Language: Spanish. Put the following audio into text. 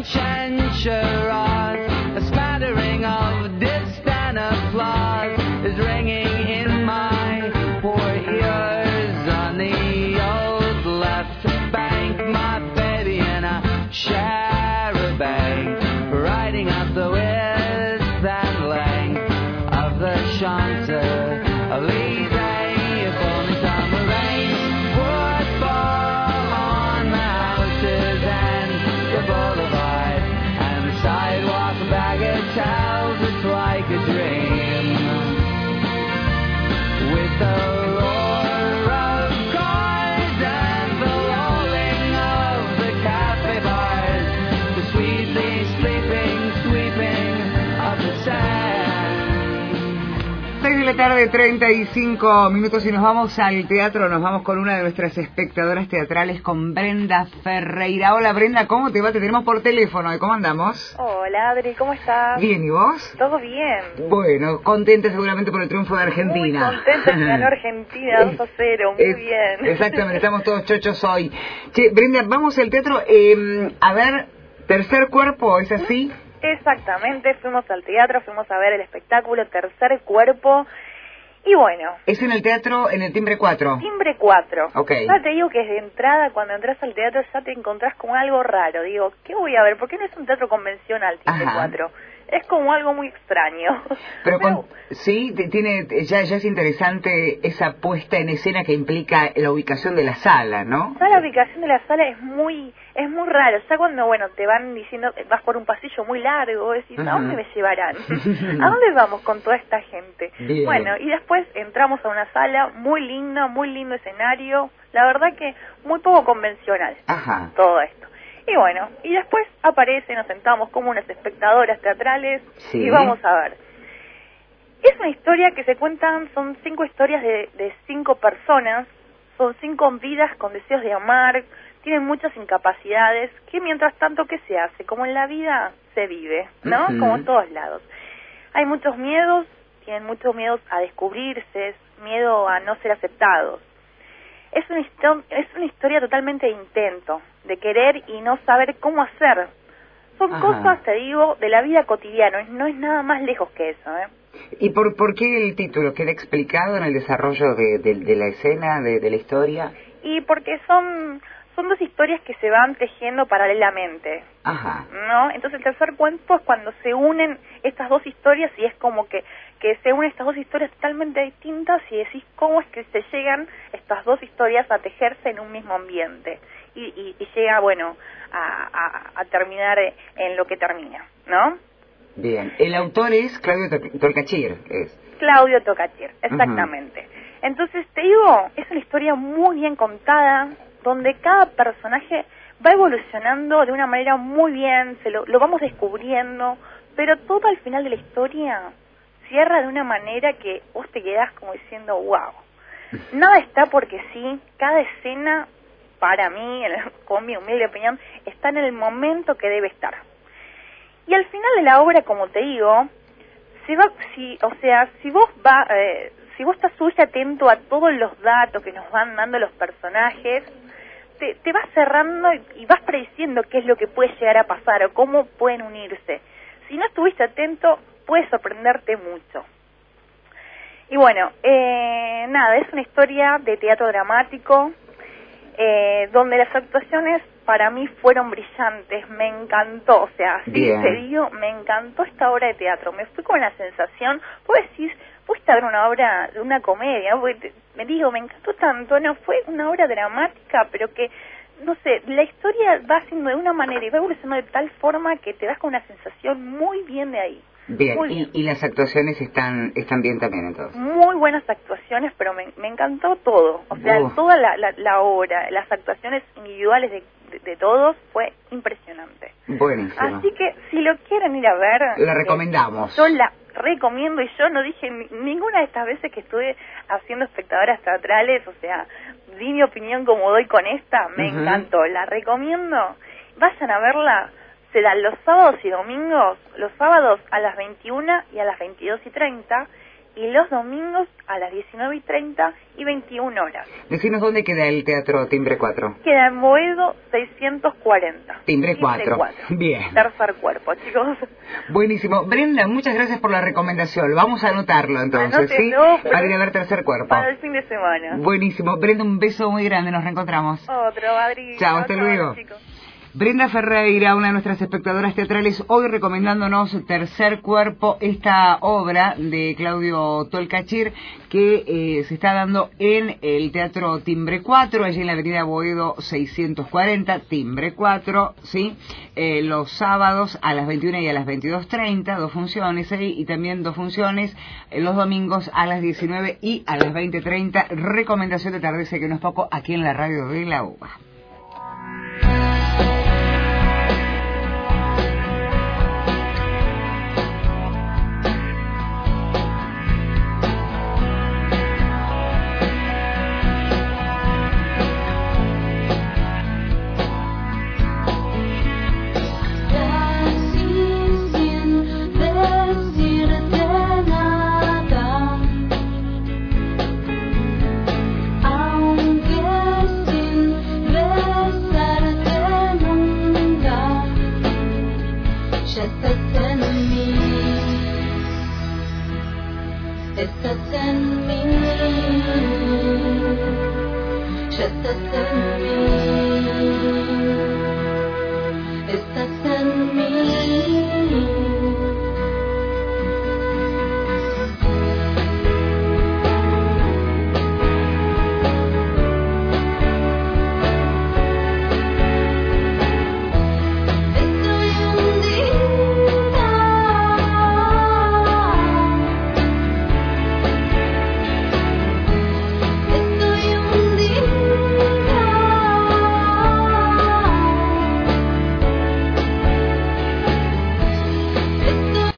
censure us. A smattering of distant applause is ringing in my poor ears. On the old left bank, my baby and I share a bank, riding up the width and length of the Champs-Elysees. If only summer rain would fall on the houses and the boulevard and the sidewalk baggage tells it's like a dream. With the roar of cars and the lolling of the cafe bars, the sweetly sleeping, sweeping of the sand. 6 de la tarde, 35 minutos, y nos vamos al teatro. Nos vamos con una de nuestras espectadoras teatrales, con Brenda Ferreira. Hola Brenda, ¿cómo te va? Te tenemos por teléfono. ¿Y cómo andamos? Hola Adri, ¿cómo estás? Bien, ¿y vos? Todo bien. Bueno, contenta seguramente por el triunfo de Argentina. Muy contenta que ganó Argentina 2-0, muy bien. Exactamente, estamos todos chochos hoy. Che, Brenda, vamos al teatro. A ver, Tercer Cuerpo, ¿es así? Exactamente, fuimos al teatro, fuimos a ver el espectáculo Tercer Cuerpo. Y bueno. Es en el teatro, en el Timbre 4. Timbre 4. Ok. Ya te digo que desde entrada, cuando entras al teatro, ya te encontrás con algo raro. Digo, ¿qué voy a ver? ¿Por qué no es un teatro convencional, Timbre 4? Es como algo muy extraño. Pero sí, tiene, ya es interesante esa puesta en escena que implica la ubicación de la sala, ¿no? Ya la ubicación de la sala es muy raro. Ya cuando, bueno, te van diciendo, vas por un pasillo muy largo, decís, ¿a dónde me llevarán? ¿A dónde vamos con toda esta gente? Bien. Bueno, y después entramos a una sala muy lindo escenario. La verdad que muy poco convencional. Ajá. Todo esto. Y bueno, y después aparece, nos sentamos como unas espectadoras teatrales, sí, y vamos a ver. Es una historia que se cuentan, son 5 historias de 5 personas, son 5 vidas con deseos de amar, tienen muchas incapacidades, que mientras tanto, ¿qué se hace? Como en la vida se vive, ¿no? Como en todos lados. Hay muchos miedos, tienen muchos miedos a descubrirse, miedo a no ser aceptados. Es una historia totalmente de intento, de querer y no saber cómo hacer. Son cosas, te digo, de la vida cotidiana, no es nada más lejos que eso, ¿eh? ¿Y por qué el título? ¿Queda explicado en el desarrollo de la escena, de la historia? Y porque son 2 historias que se van tejiendo paralelamente. Ajá. ¿No? Entonces el tercer cuento es cuando se unen estas 2 historias y es como que se unen estas 2 historias totalmente distintas y decís cómo es que se llegan estas 2 historias a tejerse en un mismo ambiente y llega, bueno, a terminar en lo que termina, ¿no? Bien. El autor es Claudio Tolcachir, Claudio Tolcachir, exactamente. Entonces te digo, es una historia muy bien contada, donde cada personaje va evolucionando de una manera muy bien, lo vamos descubriendo, pero todo al final de la historia cierra de una manera que vos te quedás como diciendo, wow. Nada está porque sí, cada escena, para mí, con mi humilde opinión, está en el momento que debe estar. Y al final de la obra, como te digo, si vos estás súper atento a todos los datos que nos van dando los personajes, te vas cerrando y vas prediciendo qué es lo que puede llegar a pasar o cómo pueden unirse. Si no estuviste atento, puede sorprenderte mucho. Y bueno, nada, es una historia de teatro dramático, donde las actuaciones para mí fueron brillantes, me encantó, o sea, así te digo, me encantó esta obra de teatro, me fui con la sensación, vos decís, fuiste a ver una obra de una comedia, ¿no? Porque me encantó tanto, no, fue una obra dramática, pero que, no sé, la historia va haciendo de una manera y va evolucionando de tal forma que te das con una sensación muy bien de ahí. Bien, y las actuaciones están bien también, entonces. Muy buenas actuaciones, pero me encantó todo, o sea, toda la obra, las actuaciones individuales de todos, fue impresionante. Buenísimo. Así que, si lo quieren ir a ver... La recomendamos. Yo la recomiendo, y yo no dije ninguna de estas veces que estuve haciendo espectadoras teatrales, o sea, di mi opinión como doy con esta, me encantó, la recomiendo, vayan a verla. Se dan los sábados y domingos, los sábados a las 21 y a las 22:30, y los domingos a las 19:30 y 21 horas. Decinos dónde queda el Teatro Timbre 4. Queda en Boedo 640. Timbre 4. Bien. Tercer cuerpo, chicos. Buenísimo. Brenda, muchas gracias por la recomendación. Vamos a anotarlo entonces, ¿sí? Para ir a ver Tercer Cuerpo. Para el fin de semana. Buenísimo. Brenda, un beso muy grande. Nos reencontramos. Otro, Madrid. Chao, hasta luego. Chicos. Brenda Ferreira, una de nuestras espectadoras teatrales, hoy recomendándonos Tercer Cuerpo, esta obra de Claudio Tolcachir que se está dando en el Teatro Timbre 4, allí en la avenida Boedo 640, Timbre 4, ¿sí? Los sábados a las 21 y a las 22:30, 2 funciones ahí, y también 2 funciones los domingos a las 19 y a las 20:30. Recomendación de Tardece, que no es poco, aquí en la radio de la UBA. Estás en mí.